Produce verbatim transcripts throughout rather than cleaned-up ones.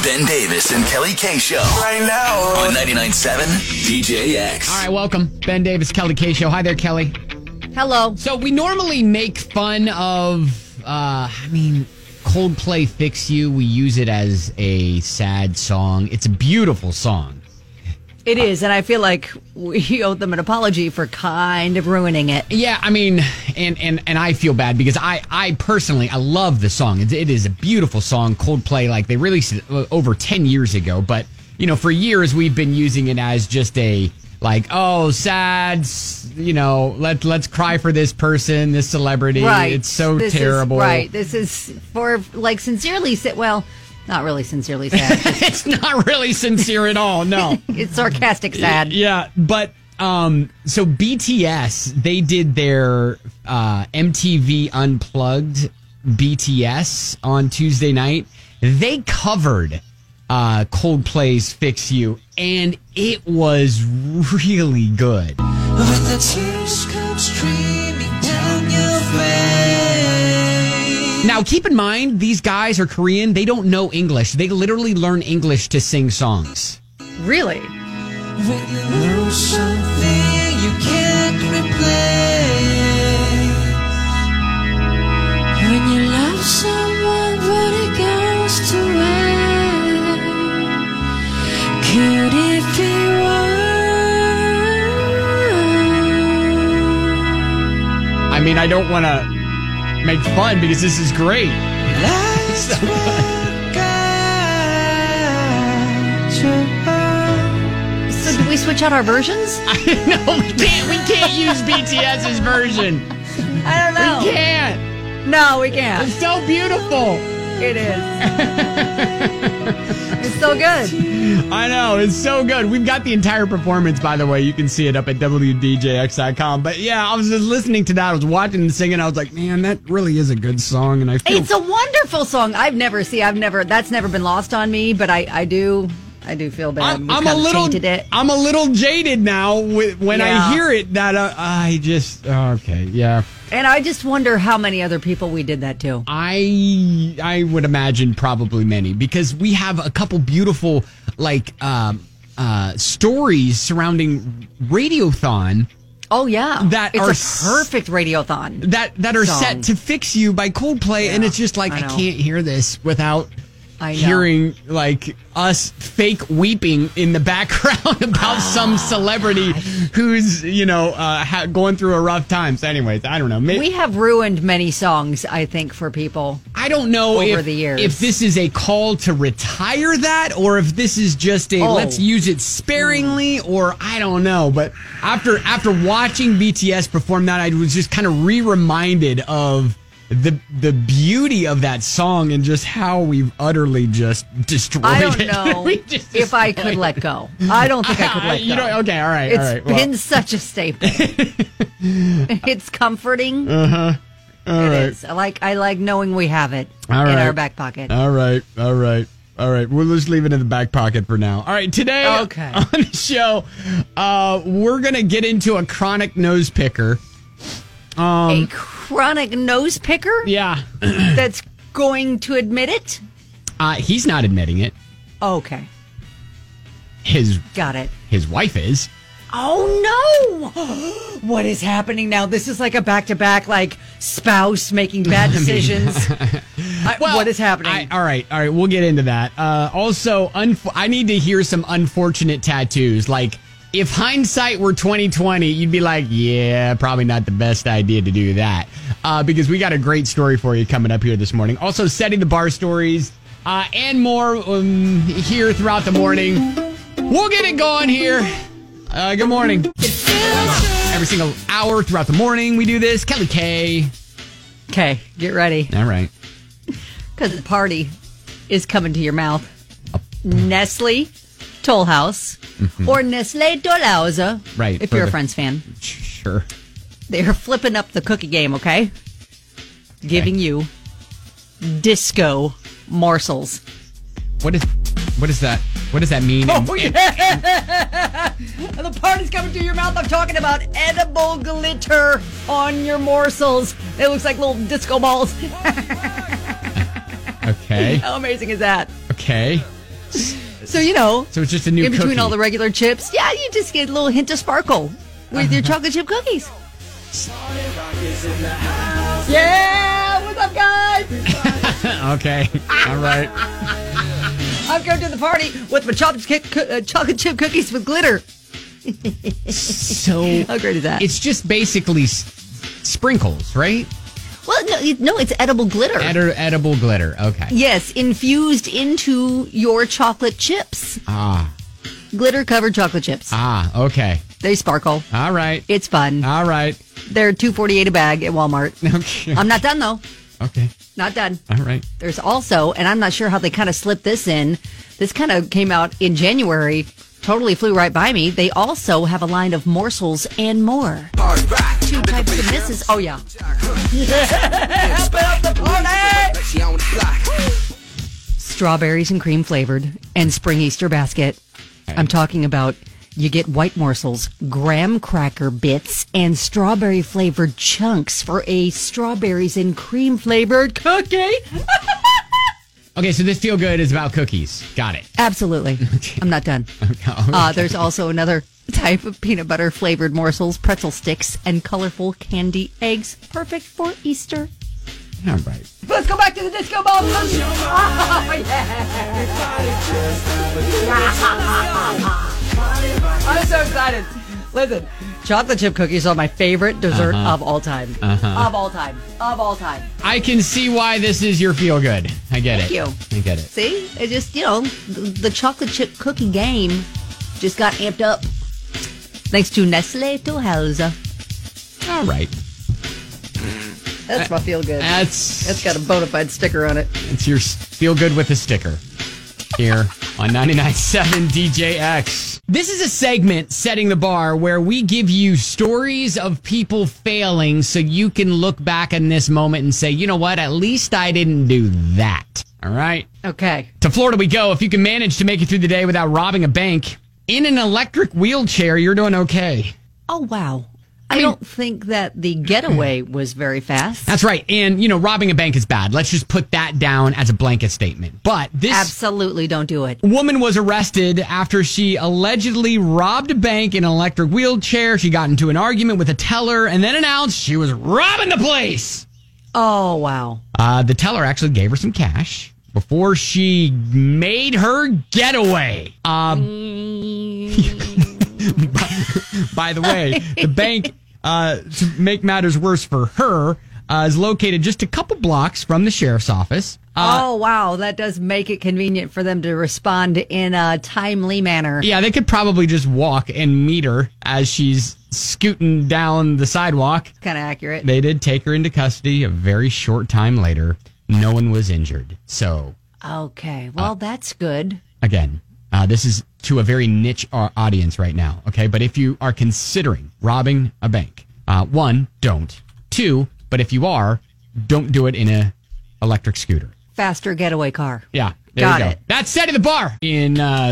Ben Davis and Kelly K Show. Right now. On ninety-nine point seven D J X. All right, welcome. Ben Davis, Kelly K Show. Hi there, Kelly. Hello. So we normally make fun of, uh, I mean, Coldplay Fix You. We use it as a sad song. It's a beautiful song. It is, and I feel like we owe them an apology for kind of ruining it. Yeah, I mean, and and, and I feel bad because I, I personally, I love the song. It, it is a beautiful song. Coldplay, like, they released it over ten years ago, but, you know, for years we've been using it as just a, like, oh, sad, you know, let, let's cry for this person, this celebrity. Right. It's so this terrible. Is, right. This is for, like, sincerely, sa- well, not really sincerely sad. It's not really sincere at all, no. It's sarcastic sad. Yeah, but um, so B T S, they did their uh, M T V Unplugged B T S on Tuesday night. They covered uh, Coldplay's Fix You, and it was really good. When the tears come streaming down your face. Now, keep in mind, these guys are Korean. They don't know English. They literally learn English to sing songs. Really? When you lose something you can't replace. When you love someone but it goes to waste. Could it be worse? I mean, I don't want to make fun because this is great. Last So So do we switch out our versions? no, we can't. We can't use BTS's version. I don't know. We can't. No, we can't. It's so beautiful. It is. It's so good. I know. It's so good. We've got the entire performance, by the way. You can see it up at W D J X dot com. But yeah, I was just listening to that. I was watching and singing. I was like, man, that really is a good song. And I feel It's a wonderful song. I've never see. I've never. That's never been lost on me. But I, I do. I do feel bad. I'm, We I'm kind a of little. tainted it. I'm a little jaded now with, when Yeah. I hear it. That uh, I just oh, okay, yeah. And I just wonder how many other people we did that to. I I would imagine probably many because we have a couple beautiful like um, uh, stories surrounding Radiothon Oh yeah, That it's are a s- perfect radiothon. that that are Song. set to Fix You by Coldplay, and Yeah, it's just like I I, know. can't hear this without I know. hearing like us fake weeping in the background about some celebrity who's you know uh, ha- going through a rough time. So, anyways, I don't know. Maybe, We have ruined many songs, I think, for people. I don't know over if, the years. if this is a call to retire that or if this is just a Oh. let's use it sparingly or I don't know. But after after watching B T S perform that, I was just kind of re-reminded of the the beauty of that song and just how we've utterly just destroyed I don't it. know We just if I could destroyed let it. go. I don't think I could let go. You know, okay, all right, It's all right. been Well, such a staple. It's comforting. uh-huh. All It right. is. I like I like knowing we have it All in right. our back pocket. All right, all right, all right. We'll just leave it in the back pocket for now. All right, today Okay. on the show, uh, we're going to get into a chronic nose picker. a chronic nose picker Yeah. that's going to admit it. Uh, he's not admitting it. Okay, His got it. his wife is. Oh no! What is happening now? This is like a back-to-back, like spouse making bad decisions. I- what is happening? I, all right, all right. We'll get into that. Uh, also, unf- I need to hear some unfortunate tattoos. Like, if hindsight were twenty twenty, you'd be like, yeah, probably not the best idea to do that. Uh, because we got a great story for you coming up here this morning. Also, setting the bar stories uh, and more um, here throughout the morning. We'll get it going here. Uh, good morning. Every single hour throughout the morning, we do this. Kelly K. Okay, get ready. All right. Because the party is coming to your mouth. Nestle Toll House or Nestle Tollhause, Right, if for you're the- a Friends fan. Sure. They're flipping up the cookie game, okay? Giving you disco morsels. What is what is that? What does that mean? Oh, yeah. The party's coming to your mouth. I'm talking about edible glitter on your morsels. It looks like little disco balls. Okay. How amazing is that? Okay. So, you know, So it's just a new in between cookie. all the regular chips, yeah, you just get a little hint of sparkle with your chocolate chip cookies. Yeah, what's up, guys? Okay, all right. I'm going to the party with my chocolate chip, co- uh, chocolate chip cookies with glitter. So How great is that? it's just basically s- sprinkles, right? Well, no, it- no, it's edible glitter. Edi- edible glitter. Okay. Yes, infused into your chocolate chips. Ah, Glitter covered chocolate chips. ah, okay. They sparkle. All right. It's fun. All right. They're two forty-eight a bag at Walmart. Okay. I'm not done though. Okay. Not done. All right. There's also, and I'm not sure how they kind of slipped this in. This kind of came out in January. Totally flew right by me. They also have a line of morsels and more. Two types of misses. Oh yeah. Strawberries and cream flavored and spring Easter basket. I'm talking about you get white morsels, graham cracker bits, and strawberry flavored chunks for a strawberries and cream flavored cookie. Okay, so this feel good is about cookies. Got it. Absolutely. I'm not done. Uh, there's also another type of peanut butter flavored morsels, pretzel sticks, and colorful candy eggs. Perfect for Easter. All right. Let's go back to the disco ball. Oh, yeah. I'm so excited. Listen, chocolate chip cookies are my favorite dessert Uh-huh. of all time. Uh-huh. Of all time. Of all time. I can see why this is your feel good. I get Thank it. you. I get it. See? It just, you know, the, the chocolate chip cookie game just got amped up. Thanks to Nestle Tollhouse. All right. That's my feel good. That's That's got a bona fide sticker on it. it's your s- feel good with a sticker here on ninety-nine point seven D J X. This is a segment, Setting the Bar, where we give you stories of people failing so you can look back in this moment and say, you know what, at least I didn't do that. All right? Okay. To Florida we go. If you can manage to make it through the day without robbing a bank in an electric wheelchair, you're doing okay. Oh, wow. I, mean- don't think that the getaway was very fast. That's right. And, you know, robbing a bank is bad. Let's just put that down as a blanket statement. But this Absolutely don't do it. woman was arrested after she allegedly robbed a bank in an electric wheelchair. She got into an argument with a teller and then announced she was robbing the place. Oh, wow. Uh, the teller actually gave her some cash before she made her getaway. Uh, by the way, the bank, uh, to make matters worse for her, uh, is located just a couple blocks from the sheriff's office. Uh, oh, wow. That does make it convenient for them to respond in a timely manner. Yeah, they could probably just walk and meet her as she's scooting down the sidewalk. Kind of accurate. They did take her into custody a very short time later. No one was injured. So, Okay. Well, that's good. again, uh, this is to a very niche uh, audience right now, okay? But if you are considering robbing a bank, uh, one, don't. Two, but if you are, don't do it in a electric scooter. Faster getaway car. Yeah, there Got you go. it. That's Setting the Bar. In uh,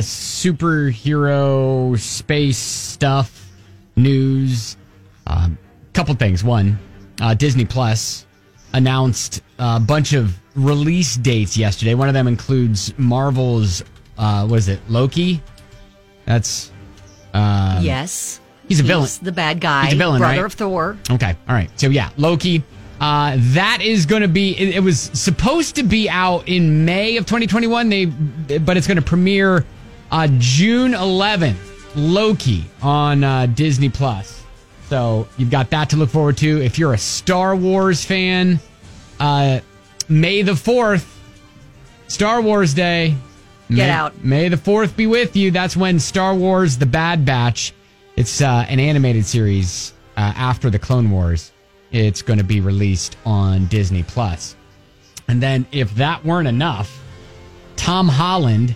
superhero space stuff, news, a um, couple things. One, uh, Disney Plus announced a bunch of release dates yesterday. One of them includes Marvel's, uh, what is it, Loki? That's, um, Yes. he's a villain. He's the bad guy. He's a villain, brother right? of Thor. Okay, all right. So yeah, Loki. Uh, that is going to be. It, it was supposed to be out in May of twenty twenty-one. They, but it's going to premiere uh, June eleventh. Loki on uh, Disney Plus. So you've got that to look forward to. If you're a Star Wars fan, uh, May the fourth, Star Wars Day. Get May, out. May the fourth be with you. That's when Star Wars: The Bad Batch. It's uh, an animated series uh, after the Clone Wars. It's going to be released on Disney Plus. And then, if that weren't enough, Tom Holland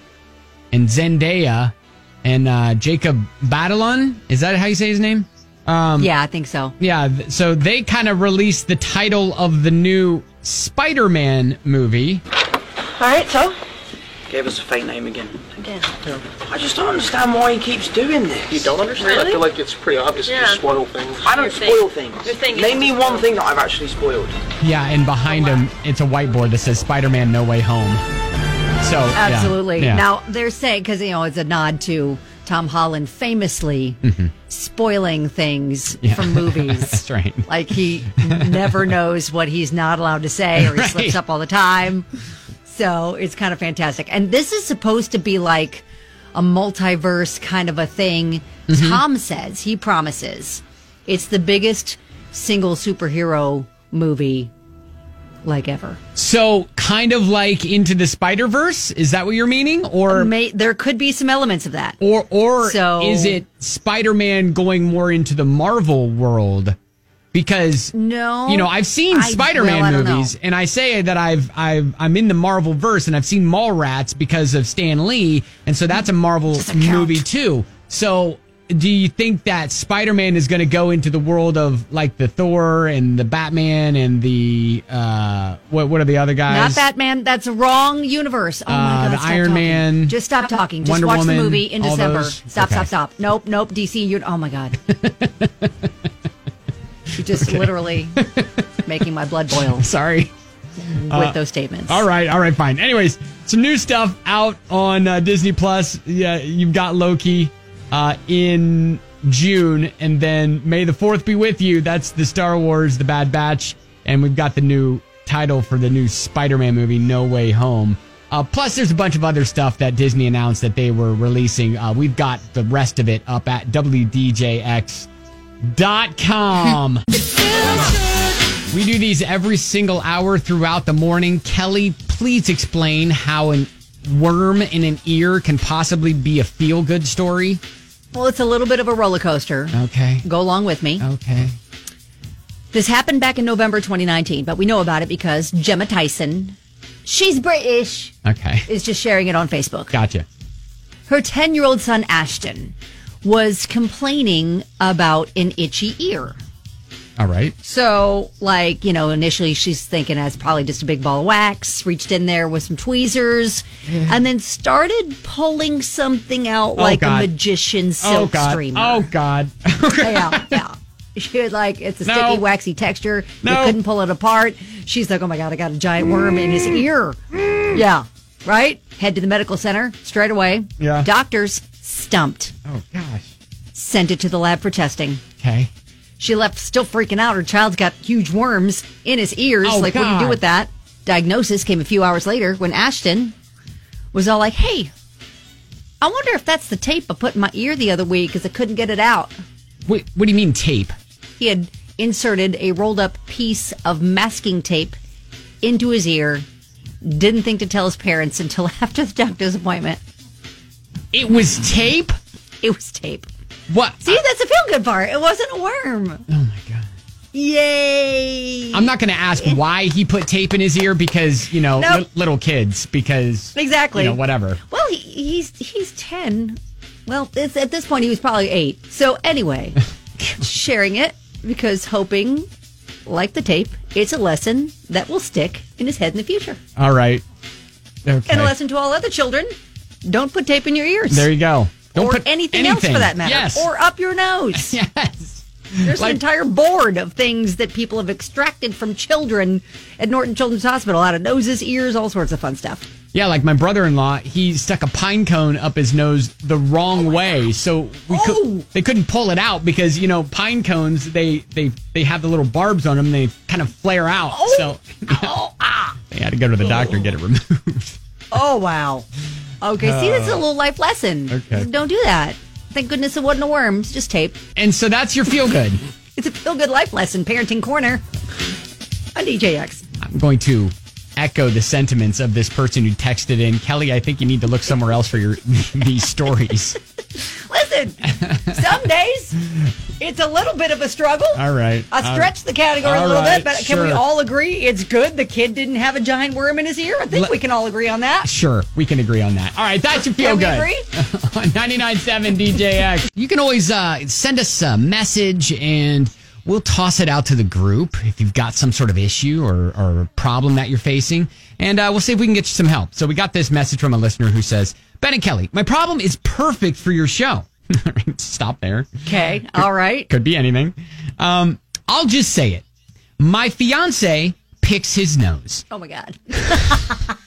and Zendaya and uh, Jacob Batalon, is that how you say his name? Um, Yeah, I think so. yeah, th- so they kind of released the title of the new Spider-Man movie. All right, so gave us a fake name again. Again. I just don't understand why he keeps doing this. You don't understand? I feel like it's pretty obvious Yeah. to spoil things. I don't Your spoil thing. things. Your thing is Name me to one spoil. thing that I've actually spoiled. Yeah, and behind him, it's a whiteboard that says Spider-Man No Way Home. So yeah, Absolutely. yeah. Now, they're saying, because, you know, it's a nod to Tom Holland famously Mm-hmm. spoiling things Yeah. from movies. That's right. Like, he never knows what he's not allowed to say, or he Right. slips up all the time. So it's kind of fantastic. And this is supposed to be like a multiverse kind of a thing. Mm-hmm. Tom says, he promises, it's the biggest single superhero movie like ever. So kind of like Into the Spider-Verse? Is that what you're meaning? Or May, there could be some elements of that. or or So- is it Spider-Man going more into the Marvel world? Because No. you know, I've seen I- Spider-Man well, I don't movies, know. and I say that I've I've I'm in the Marvel verse, and I've seen Mallrats because of Stan Lee, and so that's a Marvel Doesn't count. movie too. So do you think that Spider-Man is going to go into the world of like the Thor and the Batman and the uh what what are the other guys? Not Batman. That's a wrong universe. Oh my Uh, God. the stop Iron talking. Man, Just stop talking. Just Wonder watch Woman, the movie in all December. those? Stop, Okay. stop, stop. Nope, nope. D C. You. Oh my God. You're just literally making my blood boil Sorry. with those statements. All right, all right, fine. Anyways, some new stuff out on uh, Disney Plus. Yeah, you've got Loki uh, in June, and then May the fourth be with you. That's the Star Wars, The Bad Batch, and we've got the new title for the new Spider-Man movie, No Way Home. Uh, plus, there's a bunch of other stuff that Disney announced that they were releasing. Uh, we've got the rest of it up at W D J X dot com. We do these every single hour throughout the morning. Kelly, please explain how a worm in an ear can possibly be a feel-good story. Well, it's a little bit of a roller coaster. Okay. Go along with me. Okay. This happened back in November twenty nineteen, but we know about it because Gemma Tyson, she's British, Okay. is just sharing it on Facebook. Gotcha. Her ten-year-old son, Ashton, was complaining about an itchy ear. All right. So, like, you know, initially she's thinking that's probably just a big ball of wax, reached in there with some tweezers, and then started pulling something out Oh, like God. a magician's Oh, silk God. streamer. Oh, God. yeah, yeah. She had like, it's a No. sticky, waxy texture. No. You couldn't pull it apart. She's like, oh my God, I got a giant worm in his ear. Yeah, right? Head to the medical center straight away. Yeah. Doctors stumped. Oh, gosh. Sent it to the lab for testing. Okay. She left still freaking out. Her child's got huge worms in his ears. Oh, like, what do you God. do with that? Diagnosis came a few hours later when Ashton was all like, hey, I wonder if that's the tape I put in my ear the other week because I couldn't get it out. Wait, what do you mean tape? He had inserted a rolled up piece of masking tape into his ear. Didn't think to tell his parents until after the doctor's appointment. It was tape? It was tape. What? See, that's the feel good part. It wasn't a worm. Oh, my God. Yay. I'm not going to ask why he put tape in his ear because, you know, Nope. li- little kids, because, Exactly. you know, whatever. Well, he, he's he's ten. Well, it's, at this point, he was probably eight. So anyway, sharing it because hoping, like the tape, it's a lesson that will stick in his head in the future. All right. Okay. And a lesson to all other children: don't put tape in your ears. There you go. Don't or put anything, else for that matter. Yes. Or up your nose. yes. There's Like- an entire board of things that people have extracted from children at Norton Children's Hospital out of noses, ears, all sorts of fun stuff. Yeah, like my brother-in-law, he stuck a pine cone up his nose the wrong way, so we Oh! could they couldn't pull it out because you know pine cones they they they have the little barbs on them. They kind of flare out, Oh! so Oh, ah. they had to go to the doctor and get it removed. Oh, wow. Okay, see, this is a little life lesson. Okay. Don't do that. Thank goodness it wasn't a worm. It's just tape. And so that's your feel good. It's a feel-good life lesson, Parenting Corner on D J X. I'm going to echo the sentiments of this person who texted in. Kelly, I think you need to look somewhere else for your these stories. Listen, some days it's a little bit of a struggle. All right. I stretched the category a all little right, bit, but can we sure. all agree it's good the kid didn't have a giant worm in his ear? I think Let- we can all agree on that. Sure, we can agree on that. All right, that's your feel Can we good. agree? On ninety-nine point seven D J X. You can always uh, send us a message and we'll toss it out to the group if you've got some sort of issue or, or problem that you're facing. And uh, we'll see if we can get you some help. So we got this message from a listener who says, Ben and Kelly, my problem is perfect for your show. Stop there. Okay, all right. Could be anything. Um, I'll just say it. My fiance picks his nose. Oh, my God.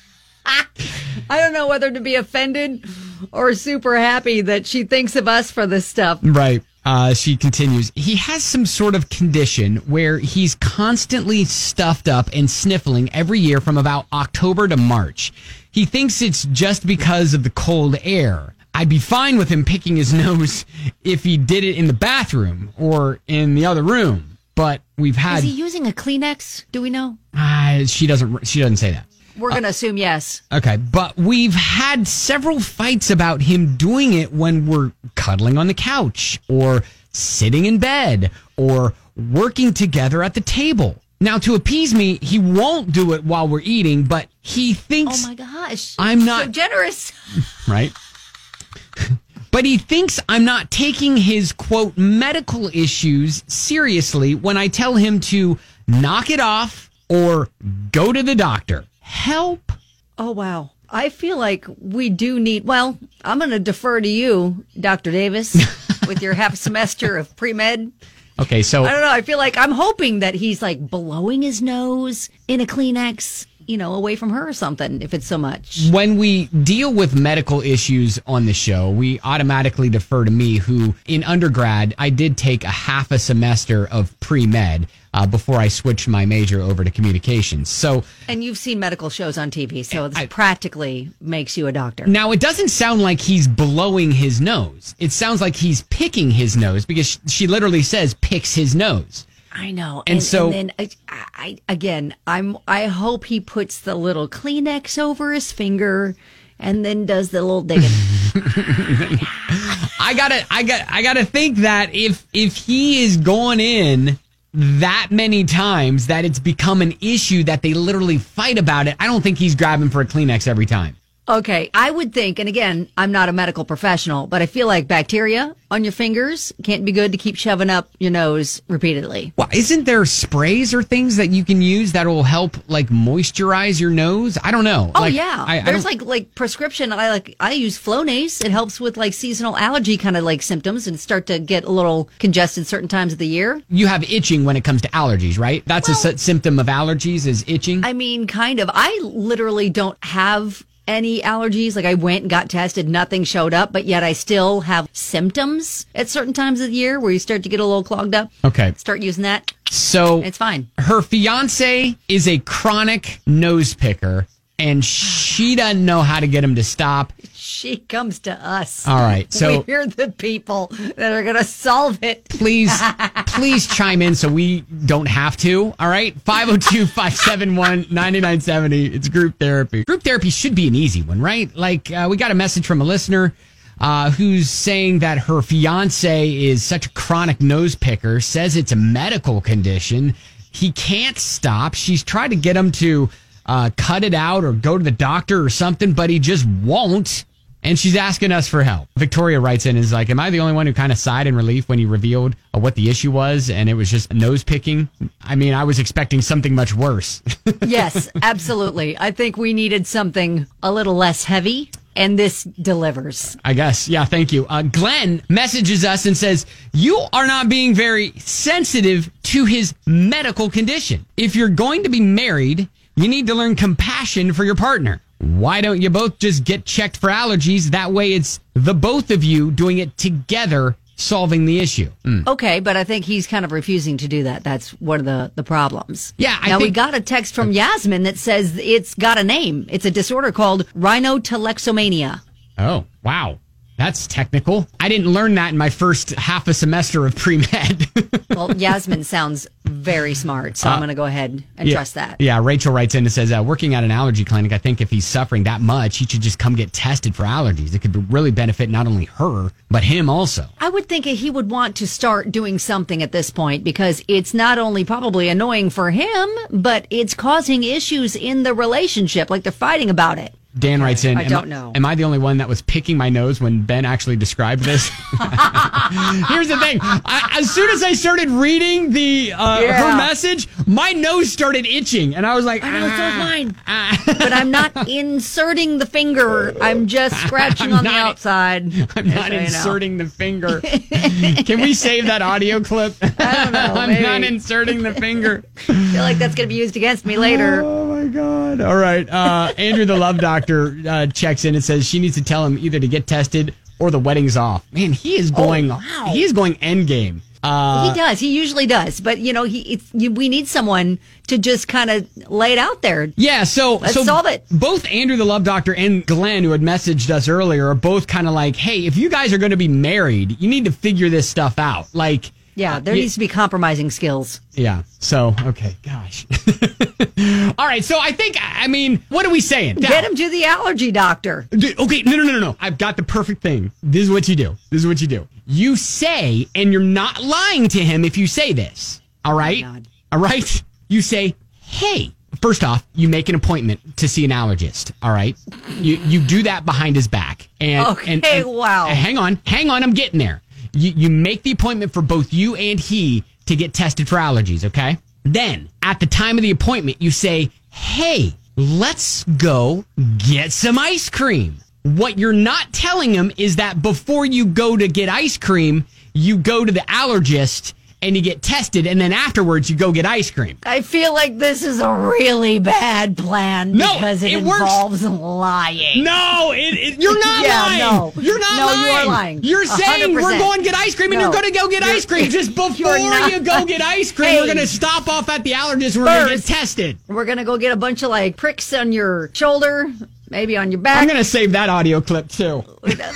I don't know whether to be offended or super happy that she thinks of us for this stuff. Right. Uh, she continues, he has some sort of condition where he's constantly stuffed up and sniffling every year from about October to March. He thinks it's just because of the cold air. I'd be fine with him picking his nose if he did it in the bathroom or in the other room. But we've had... Is he using a Kleenex? Do we know? Uh, she doesn't. She doesn't say that. We're going to uh, assume yes. Okay, but we've had several fights about him doing it when we're cuddling on the couch or sitting in bed or working together at the table. Now, to appease me, he won't do it while we're eating, but he thinks... Oh, my gosh. I'm not... So generous. Right? But he thinks I'm not taking his, quote, medical issues seriously when I tell him to knock it off or go to the doctor. Help. Oh, wow. I feel like we do need, well, I'm going to defer to you, Doctor Davis, with your half semester of pre-med. Okay, so. I don't know. I feel like I'm hoping that he's like blowing his nose in a Kleenex, you know, away from her or something, if it's so much. When we deal with medical issues on the show, we automatically defer to me, who in undergrad, I did take a half a semester of pre-med uh, before I switched my major over to communications. So, and you've seen medical shows on T V, so it I, practically makes you a doctor. Now, it doesn't sound like he's blowing his nose. It sounds like he's picking his nose, because she literally says picks his nose. I know. And, and so, and then I, I, again, I'm, I hope he puts the little Kleenex over his finger and then does the little digging. I gotta, I got, I gotta think that if, if he is going in that many times that it's become an issue that they literally fight about it, I don't think he's grabbing for a Kleenex every time. Okay, I would think, and again, I'm not a medical professional, but I feel like bacteria on your fingers can't be good to keep shoving up your nose repeatedly. Well, isn't there sprays or things that you can use that will help, like, moisturize your nose? I don't know. Oh, like, yeah. I, I There's like like prescription. I like I use Flonase. It helps with like seasonal allergy kind of like symptoms and start to get a little congested certain times of the year. You have itching when it comes to allergies, right? That's well, a s- symptom of allergies is itching. I mean, kind of. I literally don't have any allergies. Like I went and got tested, nothing showed up, but yet I still have symptoms at certain times of the year where you start to get a little clogged up. Okay. Start using that. So it's fine. Her fiance is a chronic nose picker, and she doesn't know how to get him to stop. She comes to us. All right. So we're the people that are going to solve it. Please, please chime in so we don't have to. All right. five oh two, five seven one, nine nine seven oh. It's group therapy. Group therapy should be an easy one, right? Like uh, we got a message from a listener uh, who's saying that her fiance is such a chronic nose picker, says it's a medical condition. He can't stop. She's tried to get him to uh, cut it out or go to the doctor or something, but he just won't. And she's asking us for help. Victoria writes in and is like, am I the only one who kind of sighed in relief when he revealed uh, what the issue was and it was just nose picking? I mean, I was expecting something much worse. Yes, absolutely. I think we needed something a little less heavy, and this delivers. I guess. Yeah, thank you. Uh, Glenn messages us and says, you are not being very sensitive to his medical condition. If you're going to be married, you need to learn compassion for your partner. Why don't you both just get checked for allergies? That way it's the both of you doing it together, solving the issue. Mm. Okay, but I think he's kind of refusing to do that. That's one of the, the problems. Yeah, I now think... we got a text from Yasmin that says it's got a name. It's a disorder called rhinotelexomania. Oh, wow. That's technical. I didn't learn that in my first half a semester of pre-med. Well, Yasmin sounds very smart, so uh, I'm going to go ahead and yeah, trust that. Yeah, Rachel writes in and says, uh, working at an allergy clinic, I think if he's suffering that much, he should just come get tested for allergies. It could really benefit not only her, but him also. I would think he would want to start doing something at this point because it's not only probably annoying for him, but it's causing issues in the relationship, like they're fighting about it. Dan writes in, I don't am know. I, am I the only one that was picking my nose when Ben actually described this? Here's the thing. I, as soon as I started reading the uh, yeah. her message, my nose started itching. And I was like, I know, ah, so is mine. Ah. But I'm not inserting the finger. I'm just scratching I'm on not, the outside. I'm not so inserting the finger. Can we save that audio clip? I don't know. I'm maybe. not inserting the finger. I feel like that's going to be used against me later. Oh, my God. All right. Uh, Andrew, the love doctor, uh, checks in and says she needs to tell him either to get tested or the wedding's off. Man, he is going, Oh, wow. he is going end game. Uh, he does. He usually does. But, you know, he it's, you, we need someone to just kind of lay it out there. Yeah, so Let's so solve it. Both Andrew the Love Doctor and Glenn, who had messaged us earlier, are both kind of like, hey, if you guys are going to be married, you need to figure this stuff out. Like, Yeah, there uh, needs to be compromising skills. Yeah. So, okay, gosh. All right. So I think, I mean, what are we saying? Get him to the allergy doctor. Dude, okay, no, no, no, no, no. I've got the perfect thing. This is what you do. This is what you do. You say, and you're not lying to him if you say this. All right? God. All right? You say, hey, first off, you make an appointment to see an allergist. All right? You you do that behind his back. And, Okay, and, and- wow. and hang on. Hang on. I'm getting there. You, you make the appointment for both you and he to get tested for allergies, okay? Then, at the time of the appointment, you say, hey, let's go get some ice cream. What you're not telling him is that before you go to get ice cream, you go to the allergist and you get tested, and then afterwards you go get ice cream. I feel like this is a really bad plan No, because it, it works. involves lying. No, it, it, you're not Yeah, lying. no. You're not No, lying. you are lying. You're A saying hundred we're percent. going to get ice cream, and No. you're going to go get You're- ice cream. Just before you're not- you go get ice cream, Hey. we're going to stop off at the allergist. We're going to get First. tested. We're going to go get a bunch of like pricks on your shoulder, maybe on your back. I'm going to save that audio clip, too.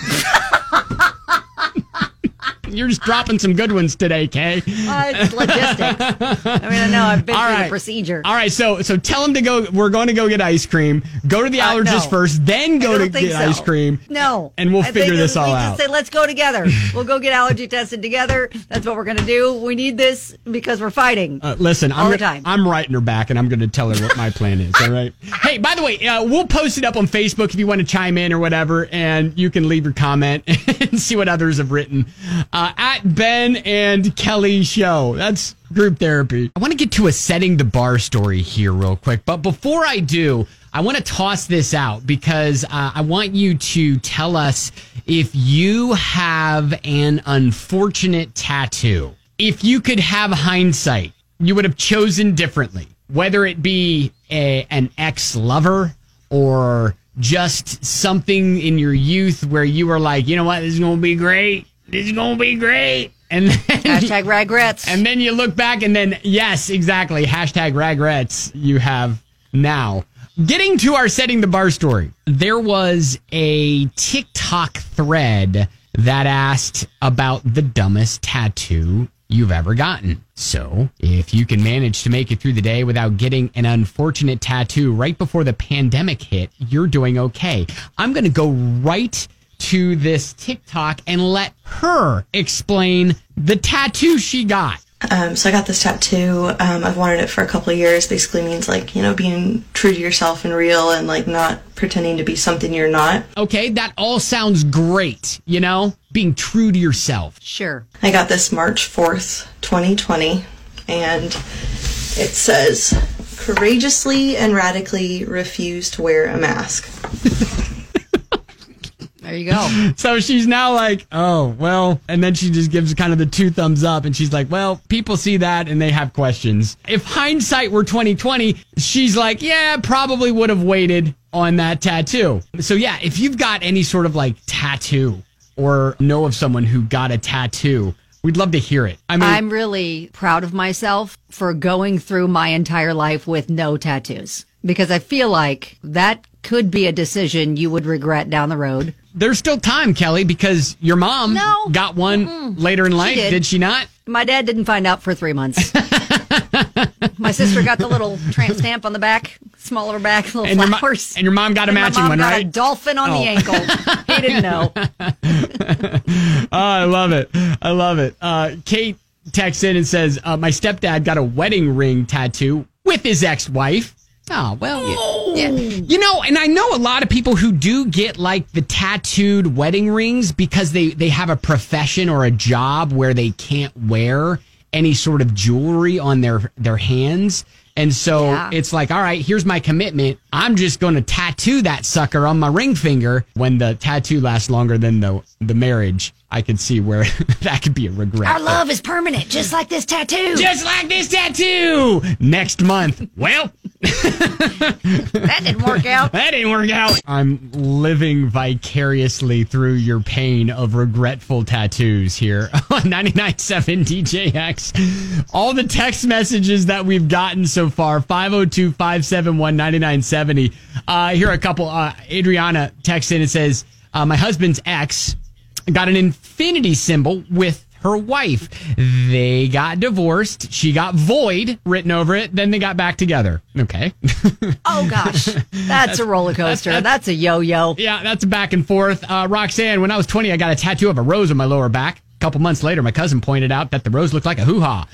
You're just dropping some good ones today, Kay. Uh, it's logistics. I mean, I know I've been All through right. the procedure. All right, so so tell him to go. We're going to go get ice cream. Go to the Uh, allergist no. first, then I go don't to think get so. ice cream. No. and we'll I figure think this we all just out. say, let's go together. We'll go get allergy tested together. That's what we're going to do. We need this because we're fighting. Uh, listen, all I'm the gonna- time. I'm writing her back, and I'm going to tell her what my plan is. All right. Hey, by the way, uh, we'll post it up on Facebook if you want to chime in or whatever, and you can leave your comment and see what others have written uh, at Ben and Kelly Show. That's group therapy. I want to get to a setting the bar story here real quick, but before I do, I want to toss this out because uh, I want you to tell us if you have an unfortunate tattoo. If you could have hindsight, you would have chosen differently, whether it be a, an ex-lover or just something in your youth where you were like, you know what, this is going to be great. This is going to be great. And then, Hashtag regrets. and then you look back and then, yes, exactly. Hashtag regrets you have now. Getting to our setting the bar story, there was a TikTok thread that asked about the dumbest tattoo you've ever gotten. So if you can manage to make it through the day without getting an unfortunate tattoo right before the pandemic hit, you're doing okay. I'm going to go right to this TikTok and let her explain the tattoo she got. Um, so I got this tattoo. Um, I've wanted it for a couple of years. Basically means like, you know, being true to yourself and real and like not pretending to be something you're not. Okay, that all sounds great, you know? Being true to yourself. Sure. I got this March fourth, twenty twenty, and it says, courageously and radically refuse to wear a mask. There you go. So she's now like, oh, well, and then she just gives kind of the two thumbs up and she's like, well, people see that and they have questions. If hindsight were twenty twenty, she's like, yeah, probably would have waited on that tattoo. So yeah, if you've got any sort of like tattoo or know of someone who got a tattoo, we'd love to hear it. I mean, I'm really proud of myself for going through my entire life with no tattoos because I feel like that could be a decision you would regret down the road. there's still time, Kelly, because your mom No. got one Mm-mm. later in life. did. Did she not? My dad didn't find out for three months. My sister got the little tramp stamp on the back, small of her back, little And your, mo- flowers. and your mom got a And my matching mom one, got right? a dolphin on Oh. the ankle. He didn't know. Oh, I love it. I love it. Uh, Kate texts in and says, uh, my stepdad got a wedding ring tattoo with his ex-wife. Oh, well, yeah. yeah. You know, and I know a lot of people who do get like the tattooed wedding rings because they, they have a profession or a job where they can't wear any sort of jewelry on their, their hands. And so Yeah. it's like, all right, here's my commitment. I'm just going to tattoo that sucker on my ring finger when the tattoo lasts longer than the, the marriage. I could see where that could be a regret. Our love is permanent, just like this tattoo. Just like this tattoo. Next month. Well, that didn't work out. That didn't work out. I'm living vicariously through your pain of regretful tattoos here on ninety-nine point seven D J X. All the text messages that we've gotten so far, five oh two, five seven one, nine nine seven oh. Uh, here are a couple. Uh, Adriana texts in and says, uh, my husband's ex got an infinity symbol with her wife. They got divorced. She got void written over it. Then they got back together. Okay. Oh, gosh. That's, that's a roller coaster. That's, that's, that's a yo-yo. Yeah, that's a back and forth. Uh, Roxanne, when I was twenty, I got a tattoo of a rose on my lower back. A couple months later, my cousin pointed out that the rose looked like a hoo-ha.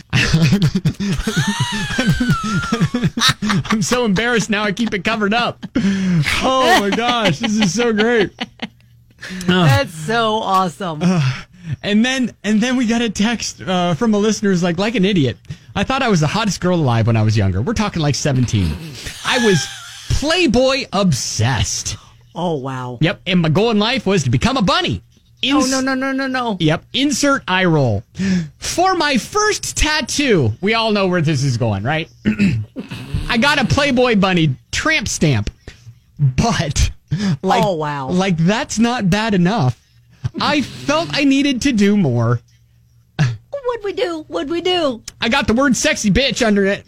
I'm so embarrassed now I keep it covered up. Oh, my gosh. This is so great. Oh. That's so awesome. Uh, and then and then we got a text uh, from a listener who's like, like an idiot. I thought I was the hottest girl alive when I was younger. We're talking like seventeen. I was Playboy obsessed. Oh, wow. Yep. And my goal in life was to become a bunny. Ins- oh, no, no, no, no, no. Yep. Insert eye roll. For my first tattoo, we all know where this is going, right? I got a Playboy bunny tramp stamp. But... Like, oh, wow. Like, that's not bad enough. I felt I needed to do more. What'd we do? What'd we do? I got the word sexy bitch under it.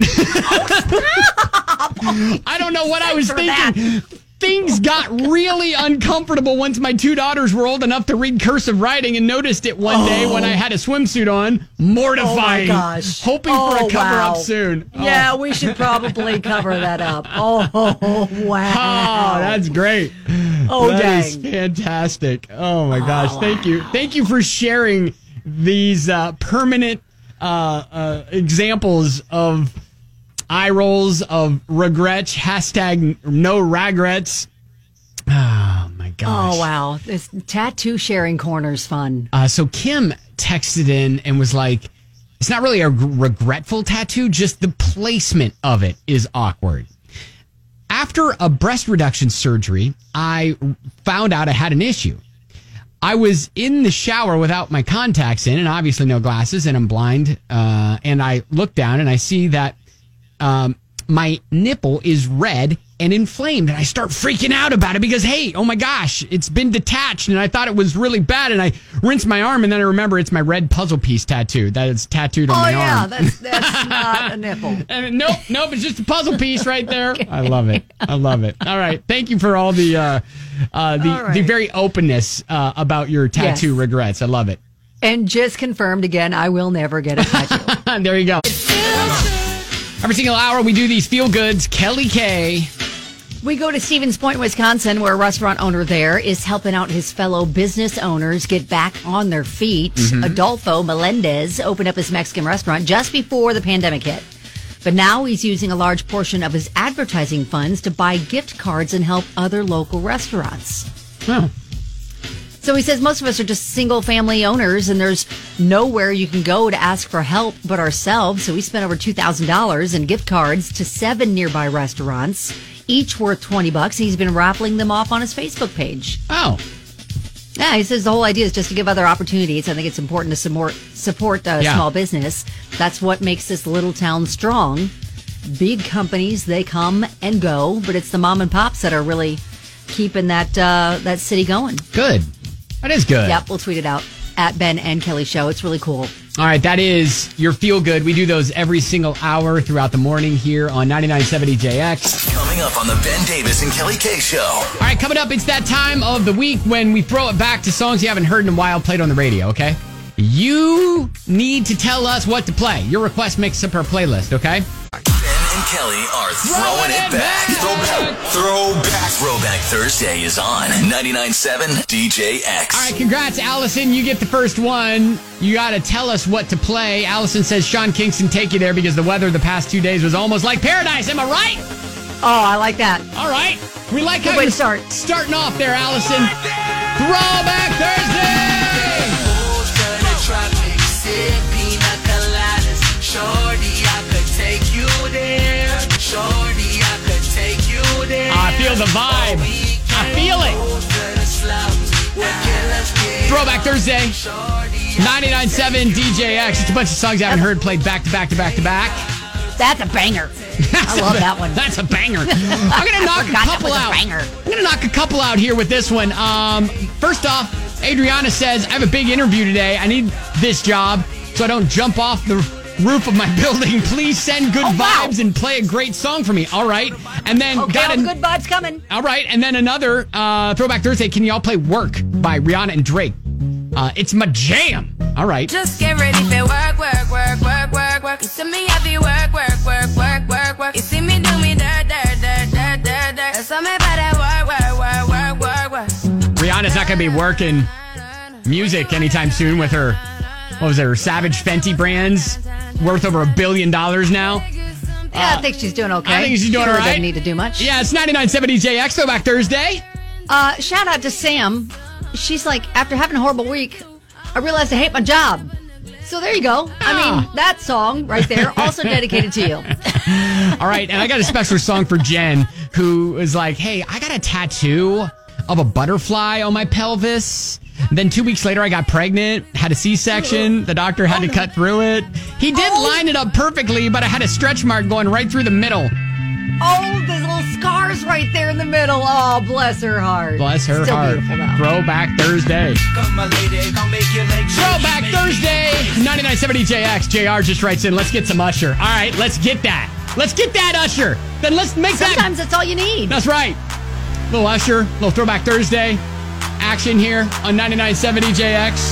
Oh, I don't know what Thanks I was thinking. That. Things got really uncomfortable once my two daughters were old enough to read cursive writing and noticed it one oh. day when I had a swimsuit on. Mortifying. Oh, my gosh. Hoping oh, for a cover-up wow. soon. Yeah, oh. we should probably cover that up. Oh, wow. Oh, that's great. Oh, that dang. is fantastic. Oh, my gosh. Oh, Thank wow. you. Thank you for sharing these uh, permanent uh, uh, examples of eye rolls, of regrets, hashtag no regrets. Oh, my gosh. Oh, wow. This tattoo sharing corner's fun. Uh, so Kim texted in and was like, it's not really a regretful tattoo, just the placement of it is awkward. After a breast reduction surgery, I found out I had an issue. I was in the shower without my contacts in and obviously no glasses, and I'm blind. Uh, and I look down and I see that um, my nipple is red and inflamed, and I start freaking out about it because, hey, oh my gosh, it's been detached, and I thought it was really bad, and I rinse my arm, and then I remember it's my red puzzle piece tattoo that is tattooed on oh, my yeah, arm. that's that's not a nipple. And nope, nope, it's just a puzzle piece right there. Okay. I love it. I love it. All right, thank you for all the uh, uh, the right. the very openness uh, about your tattoo yes. regrets. I love it. And just confirmed again, I will never get a tattoo. There you go. Every single hour we do these feel goods. Kelly K. We go to Stevens Point, Wisconsin, where a restaurant owner there is helping out his fellow business owners get back on their feet. Mm-hmm. Adolfo Melendez opened up his Mexican restaurant just before the pandemic hit. But now he's using a large portion of his advertising funds to buy gift cards and help other local restaurants. Oh. So he says most of us are just single family owners and there's nowhere you can go to ask for help but ourselves. So we spent over two thousand dollars in gift cards to seven nearby restaurants, each worth twenty bucks. He's been raffling them off on his Facebook page. Oh. Yeah, he says the whole idea is just to give other opportunities. I think it's important to support, support uh, yeah. small business. That's what makes this little town strong. Big companies, they come and go, but it's the mom and pops that are really keeping that uh, that city going. Good. That is good. Yep, we'll tweet it out at Ben and Kelly Show. It's really cool. All right, that is your Feel Good. We do those every single hour throughout the morning here on ninety-nine point seven D J X. Coming up on the Ben Davis and Kelly K Show. All right, coming up, it's that time of the week when we throw it back to songs you haven't heard in a while played on the radio, okay? You need to tell us what to play. Your request makes up our playlist, okay? Ben and Kelly are throwing, throwing it, it back. back. Throwback. Throwback. Throwback Thursday is on ninety-nine point seven D J X. All right, congrats, Allison. You get the first one. You got to tell us what to play. Allison says Sean Kingston Take You There because the weather the past two days was almost like paradise. Am I right? Oh, I like that. All right. We like Good how way you're to start. starting off there, Allison. Throwback Thursday. Shorty, I could take you there. Shorty, I could take you there. I feel the vibe. I feel it. Throwback Thursday. ninety-nine point seven D J X. It's a bunch of songs I haven't heard played back to back to back to back. That's a banger. I love that one. That's a banger. I'm going to knock a couple out. A I'm going to knock a couple out here with this one. Um, first off, Adriana says, I have a big interview today. I need this job so I don't jump off the roof of my building. Please send good oh, wow. vibes and play a great song for me. All right. And then okay, got all the good vibes coming. All right. And then another uh, Throwback Thursday. Can y'all play Work by Rihanna and Drake? Uh, it's my jam. All right. Just get ready for work, work, work, work, work, work. You see me happy work, work, work, work, work, work. You see me do me dirt, dirt, dirt, dirt, dirt, dirt. There's something about that work, work, work, work, work, work. Rihanna's not going to be working music anytime soon with her, what was it, her Savage Fenty brands worth over a billion dollars now. Yeah, uh, I think she's doing okay. I think she's doing she all really right. Doesn't need to do much. Yeah, it's ninety-nine point seven D J X, Throwback Thursday. Uh, shout out to Sam. She's like, after having a horrible week, I realized I hate my job. So there you go. I mean, that song right there, also dedicated to you. All right, and I got a special song for Jen, who is like, hey, I got a tattoo of a butterfly on my pelvis. Then two weeks later, I got pregnant, had a C-section. The doctor had to cut through it. He did line it up perfectly, but I had a stretch mark going right through the middle. Oh, there's little scars right there in the middle. Oh, bless her heart. Bless her Still heart. Throwback Thursday. Throwback Thursday. ninety-nine point seven D J X. J R just writes in, let's get some Usher. All right, let's get that. Let's get that Usher. Then let's make Sometimes that. Sometimes that's all you need. That's right. Little Usher, little Throwback Thursday action here on ninety-nine point seven D J X.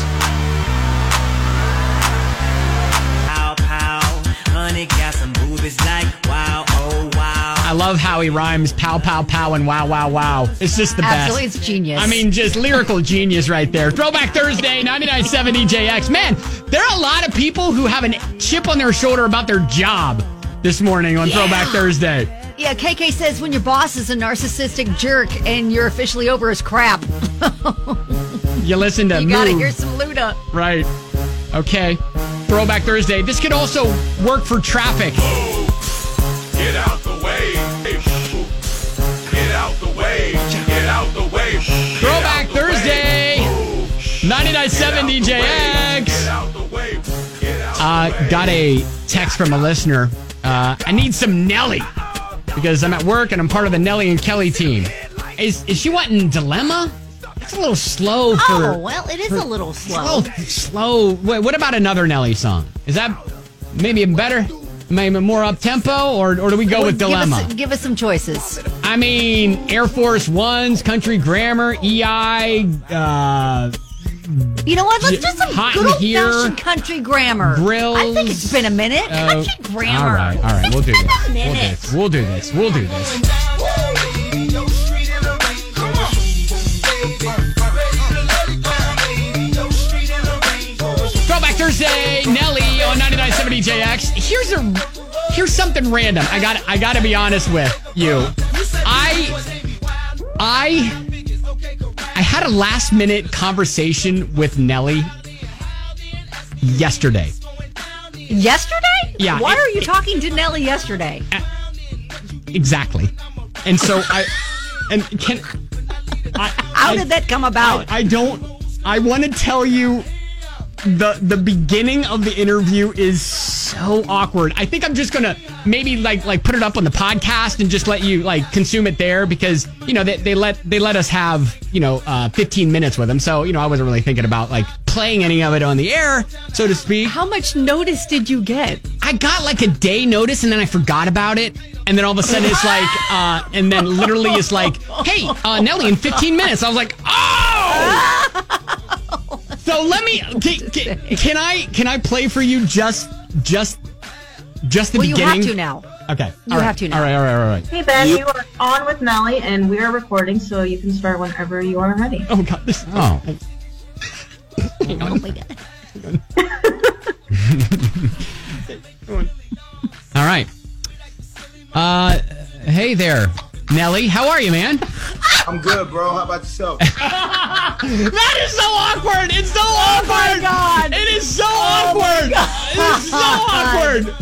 Pow, pow. Honey got some boobies like wow, oh, wow. I love how he rhymes pow, pow, pow, and wow, wow, wow. It's just the Absolutely, best. it's genius. I mean, just lyrical genius right there. Throwback Thursday, ninety-nine point seven D J X. Man, there are a lot of people who have a chip on their shoulder about their job this morning on yeah. Throwback Thursday. Yeah, K K says when your boss is a narcissistic jerk and you're officially over his crap. You listen to You Move. gotta hear some Luda. Right. Okay. Throwback Thursday. This could also work for traffic. Get out the way. Get out the way. Get out the way. Throwback Thursday. ninety-nine point seven D J X. Uh, got a text from a listener. Uh, I need some Nelly because I'm at work and I'm part of the Nelly and Kelly team. Is is she wanting Dilemma? It's a little slow for... Oh, well, it is for, a little slow. A little slow. Wait, what about another Nelly song? Is that maybe better? Maybe more up-tempo? Or, or do we go well, with Dilemma? Give us, give us some choices. I mean, Air Force One's Country Grammar, E I... Uh, you know what? Let's do some Hot good here, old-fashioned country grammar. Grills. I think it's been a minute. Uh, country grammar. All right, all right. We'll do it's this. We'll do this. We'll do this. We'll do this. Throwback Thursday, Nelly on ninety-nine point seven D J X. Here's a here's something random. I got I got to be honest with you. I I I had a last minute conversation with Nelly yesterday. Yesterday? Yeah. Why it, are you it, talking to Nelly yesterday? Uh, exactly. And so I and can I, How I, did that come about? I, I don't I want to tell you the the beginning of the interview is so awkward. I think I'm just gonna maybe like like put it up on the podcast and just let you like consume it there because you know they, they let they let us have you know uh, fifteen minutes with them. So you know I wasn't really thinking about like playing any of it on the air, so to speak. How much notice did you get? I got like a day notice and then I forgot about it. And then all of a sudden it's like, uh, and then literally it's like, hey, uh, Nelly, in fifteen minutes. I was like, oh! So let me, can, can, can I can I play for you just, just, just the well, beginning? Well, you have to now. Okay. You all right. have to now. All right, all right, all right. Hey, Ben, you, you are on with Nelly, and we are recording, so you can start whenever you are ready. Oh, God. This, oh. Oh, my God. All right. Uh, hey there, Nelly. How are you, man? I'm good, bro. How about yourself? That is so awkward. It's so awkward. Oh my God. It is so oh awkward. It is so awkward.